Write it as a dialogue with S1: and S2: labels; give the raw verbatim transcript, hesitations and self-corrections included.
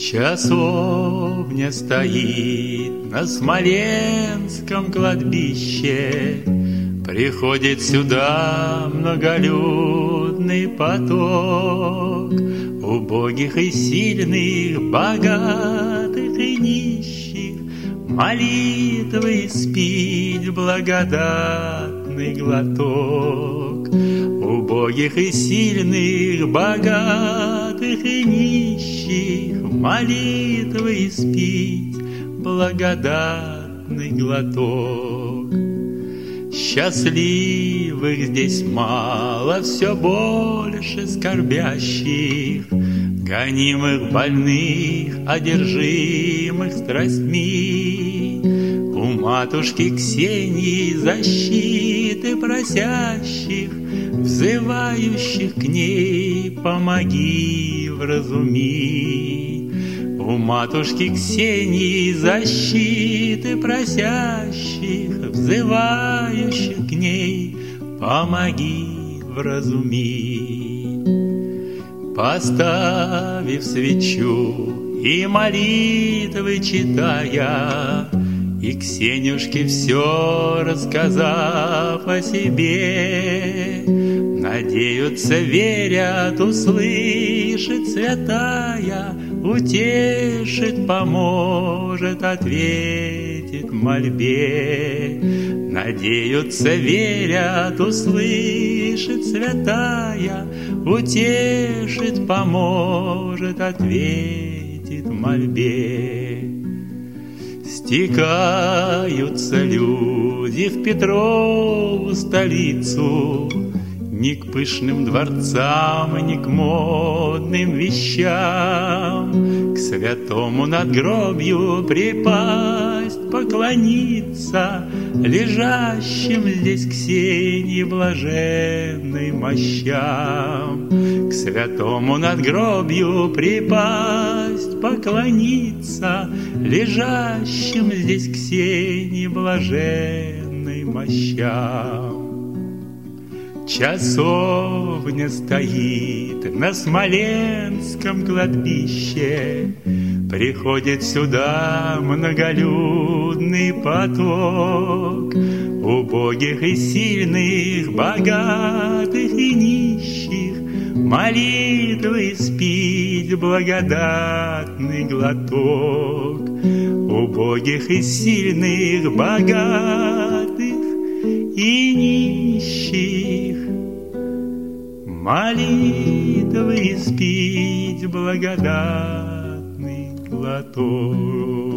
S1: Часовня стоит на Смоленском кладбище, приходит сюда многолюдный поток убогих и сильных, богатых и нищих, молитвы спить благодатный глоток. Убогих и сильных, богатых и нищих, молитвы спить благодатный глоток. Счастливых здесь мало, все больше скорбящих, гонимых, больных, одержимых страстьми. У матушки Ксении защиты просящих, взывающих к ней помоги, вразуми. У матушки Ксении защиты просящих, взывающих к ней помоги, вразуми. Поставив свечу и молитвы читая, и Ксенюшке все рассказав о себе, надеются, верят, услышит святая, утешит, поможет, ответит мольбе. Надеются, верят, услышит святая, утешит, поможет, ответит мольбе. Стекаются люди в Петрову столицу, ни к пышным дворцам, ни к модным вещам, к святому надгробью припасть, поклониться лежащим здесь Ксении блаженной мощам. К святому надгробью припасть, поклониться лежащим здесь Ксении блаженной мощам. Часовня стоит на Смоленском кладбище, приходит сюда многолюдный поток убогих и сильных, богатых и нищих, молитвы спить благодатный глоток. Убогих и сильных, богатых и нищих, молитвы спить благодатный глоток.